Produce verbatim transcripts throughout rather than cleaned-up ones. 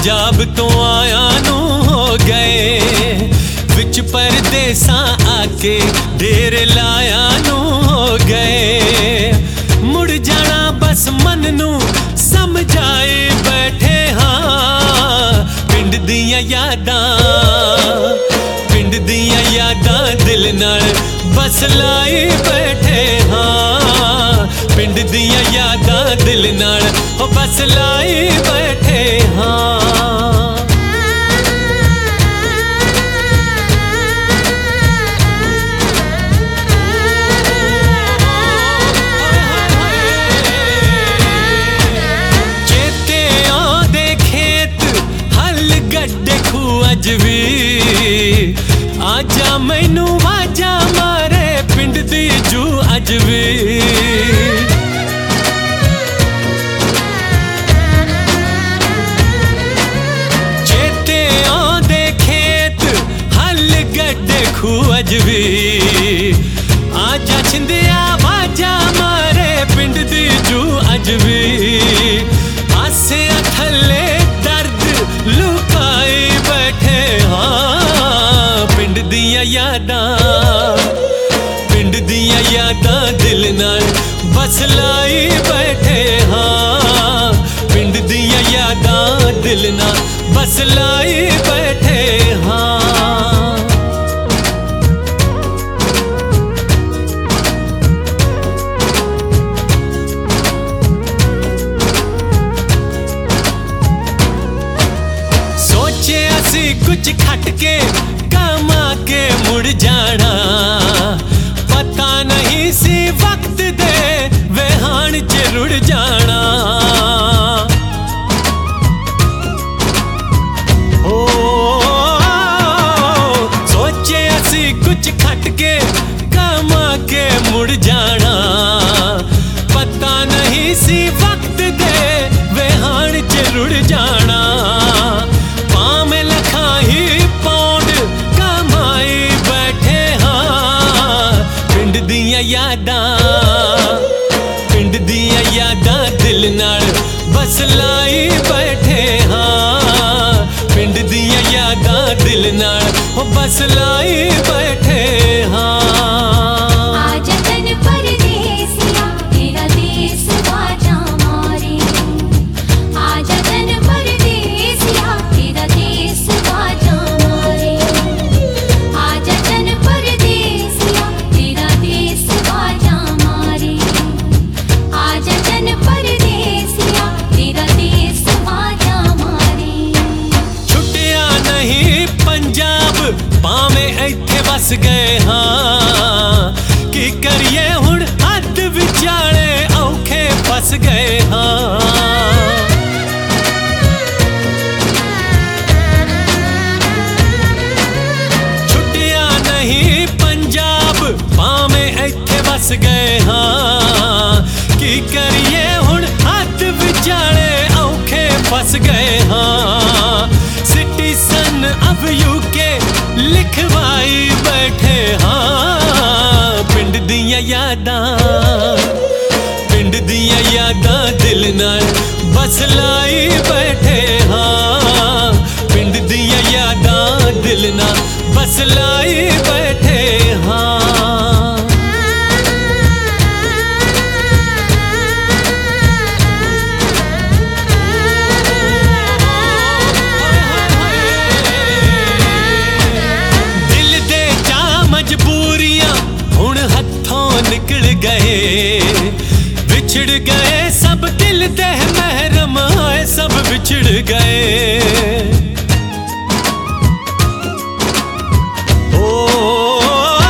पंजाब तो आया नू हो गए, विच परदेसा आके डेर लाया नू हो गए। मुड़ जाना बस मन नू समझाए बैठे हाँ, पिंड दियां यादां पिंड दियां यादां दिल नाल बस लाई बैठे हाँ, पिंड दियां यादां दिल नाल बस लाई बैठे हाँ। चेते आंदे खेत हल गड्डे खू अज भी, आजा मैनू वाजा मारे पिंड दी जू अज भी। चेते आंदे खेत हल गड्डे खू अज भी, आजा छिंदिया वाजा मारे पिंड दी जू अज भी। आसे थल्ले दर्द लुकाई बैठे हाँ, पिंड दियां यादां पिंड दियां यादां दिल नाल बस लाई बैठे हाँ, पिंड दियां यादां दिल नाल बस लाई बैठे हाँ। सोचे असी कुछ खट के कमा के मुड़ जाना, पता नहीं सी वक्त दे वेहान च रुड़ जाना। ओ सोचे असी कुछ खट के कमा के मुड़ जाना, पता नहीं सी वक्त दे वेहान च रुड़ जाना। पाम लखा ही पौंड कमाई बैठे हाँ, पिंड दियां यादां पिंड दियां यादां दिल नाल बस लाई बैठे हाँ, पिंड दियां यादां दिल नाल बस लाई बैठे हाँ। पावे इत्थे बस गए हाँ, की करिए हुण हद विचाले औखे फस गए हाँ। छुट्टियां नहीं पंजाब पावे इत्थे बस गए हाँ, की करिए हुण हद विचाले औखे फस गए हाँ। सिटीजन अब यूके लिखवाई बैठे हाँ, पिंड दियां यादां पिंड दियां यादां दिल नाल बस लाई बैठे हाँ, पिंड दियां यादां दिल नाल बस लाई बैठे हाँ। मजबूरियां हुण हथों निकल गए, बिछड़ गए सब दिल दे महरम आए सब बिछड़ गए। ओ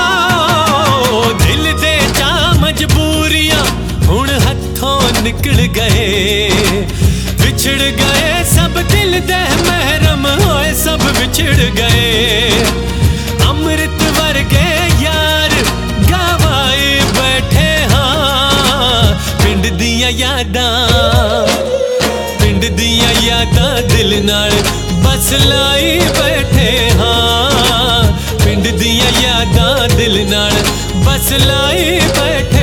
दिल दे चा मजबूरियां हुण हथों निकल गए, बिछड़ गए सब दिल दे महरम आए सब बिछड़ गए। अमृत वर्गे यार गवाए बैठे हाँ, पिंड दियां यादां पिंड दियां यादां दिल नाल बस लाई बैठे हाँ, पिंड दियां यादां दिल नाल बस लाई बैठे